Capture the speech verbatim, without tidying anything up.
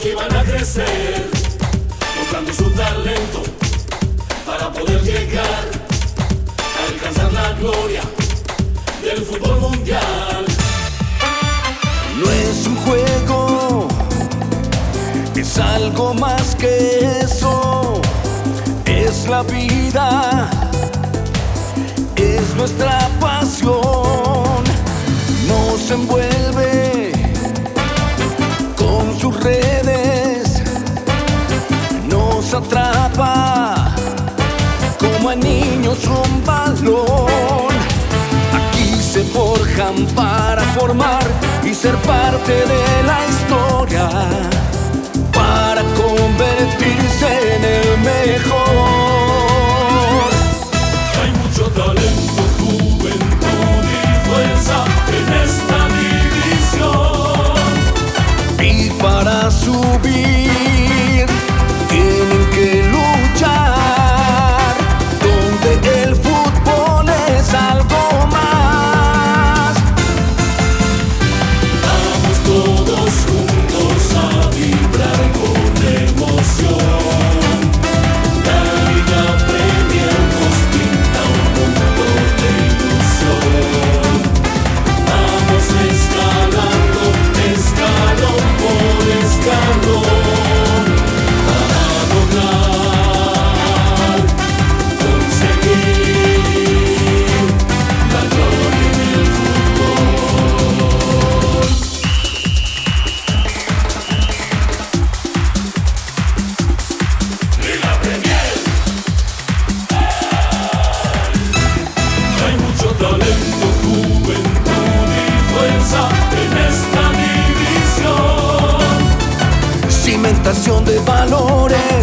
y van a crecer, mostrando su talento para poder llegar a alcanzar la gloria del fútbol mundial. No es un juego, es algo más que eso. Es la vida, es nuestra pasión. Nos envuelve con sus redes, nos atrapa como a niños un balón. Aquí se forjan para formar y ser parte de la historia, para convertirse en el mejor. Hay mucho talento, juventud y fuerza en esta división. Y para subir tienen que luchar, donde el fútbol es algo más. Vamos todos juntos a vibrar con emoción. La Liga Premier nos pinta un mundo de ilusión. Vamos escalando, escalón por escalón, para lograr conseguir la gloria en el fútbol. Liga Premier. Hay mucho talento, juventud y fuerza en esta división. Cimentación de valores